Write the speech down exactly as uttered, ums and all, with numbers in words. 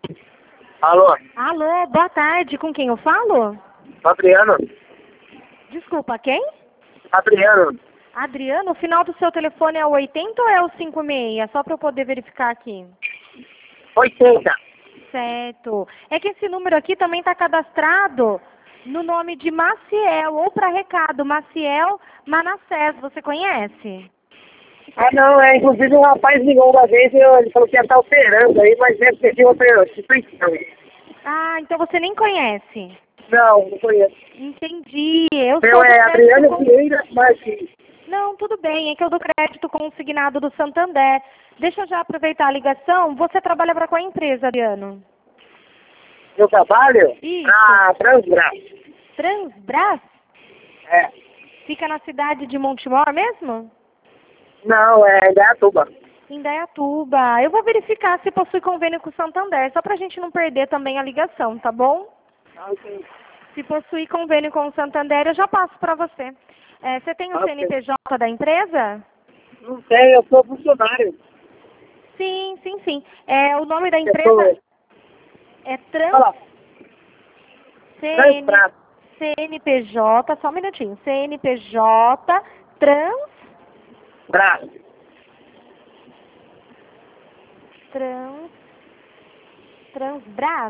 Alô, Alô, boa tarde. Com quem eu falo? Adriano? Desculpa, quem? Adriano, Adriano, o final do seu telefone é o oitenta ou é o cinquenta e seis? Só para eu poder verificar aqui. oitenta. Certo. É que esse número aqui também está cadastrado no nome de Maciel, ou para recado, Maciel Manassés. Você conhece? Ah, não, é, inclusive o rapaz ligou uma vez e eu- ele falou que ia estar operando aí, mas deve ser de outra instituição. Ah, então você nem conhece. Não, não conheço. Entendi. Eu Meu sou do é crédito Adriano con- Vieira Martins. Não, tudo bem. É que eu do crédito consignado do Santander. Deixa eu já aproveitar a ligação. Você trabalha para qual empresa, Adriano? Meu trabalho? Isso. Na Transbras. Transbras? É. Fica na cidade de Montemor mesmo? Não, é Indaiatuba. Em Indaiatuba. Eu vou verificar se possui convênio com o Santander, só para a gente não perder também a ligação, tá bom? Ah, ok. Se possui convênio com o Santander, eu já passo para você. É, você tem o Ok. C N P J da empresa? Não sei, eu sou funcionário. Sim, sim, sim. É, o nome da Eu sou... empresa é Trans... Olha lá, C N... Transbras. C N P J, só um minutinho. C N P J Trans... Brás. Trans... Transbras.